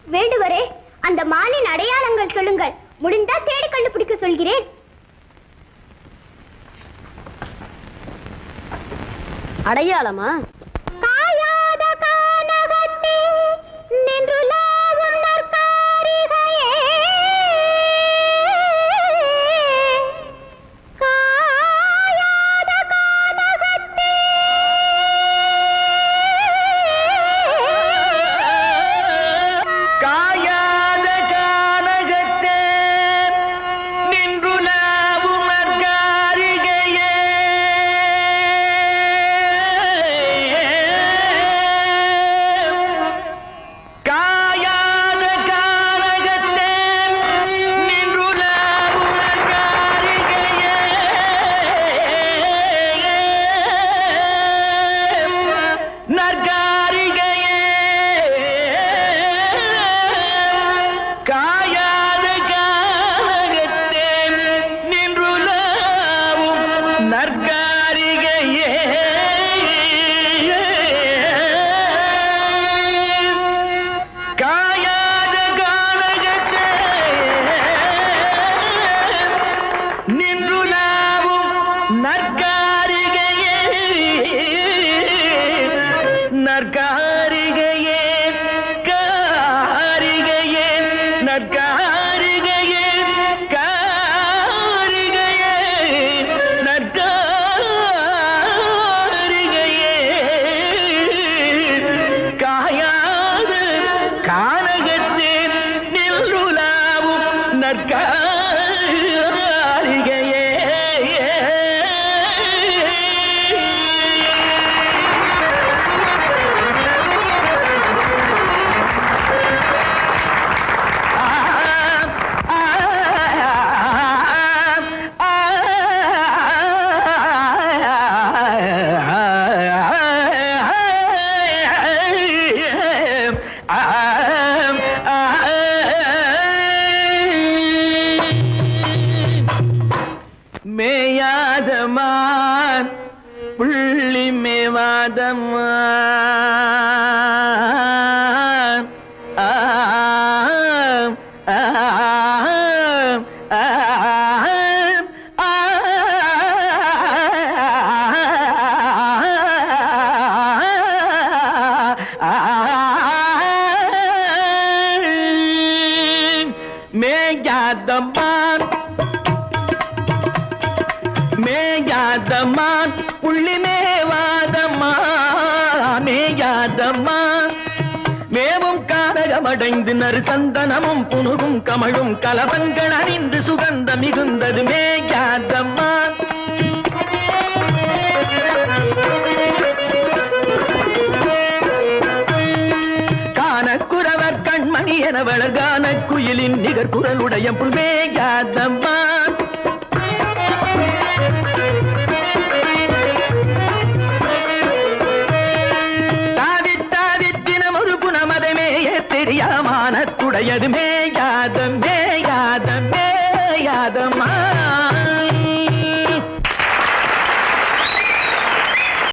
வேண்டுவரே, அந்த மானின் அடையாளங்கள் சொல்லுங்கள். முடிந்தால் தேடி கண்டுபிடிக்க சொல்கிறேன். அடையாளமா? காயாத கானகத்தே நின்றுலாவும் நற்காரிகையே, காயாத கானகத்தே காயாத கானகத்தே நின்றுலாவும் நற்காரிகையே, காயாத கானகத்தே நின்றுலாவும் நற்காரிகையே, நற்காரிகையே, காயாத கானகத்தே நின்றுலாவும் நற்காரிகையே, காயாத கானகத்தே நின்றுலாவும் நற்காரிகையே, நற்காரிகையே, காரிகையே, நற்காரிகையே, காரிகையே, நற்காரிகையே, காயாத கானகத்தே நின்றுலாவும் நற்காரிகையே. மேயாதமான் புள்ளி மேவாதமான் மேயாதமான் மேயாதமான் புள்ளி மேவாதமான், மேயாதமான் மேவும் கானகமடைந்து நறு சந்தனமும் புனுகும் கமழும் கலவங்கள் அணிந்து சுகந்த மிகுந்தது மேயாதமான். கானக்குறவர் கண்மணி என வளர்கான குயிலின் நிகர் குரலுடைய புல் மேயாதமான். தெரியாமானத்துடையது மேயாத மேயாத மேயாதமா.